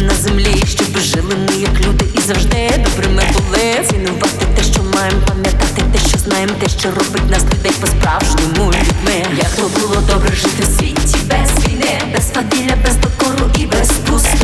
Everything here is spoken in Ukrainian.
на землі, щоб жили ми як люди і завжди добрими були. Цінувати те, що маємо, пам'ятати те, що знаємо, те, що робить нас людей по-справжньому людьми. Як то було добре жити в світі без війни, без свавілля, без докору і без пусти.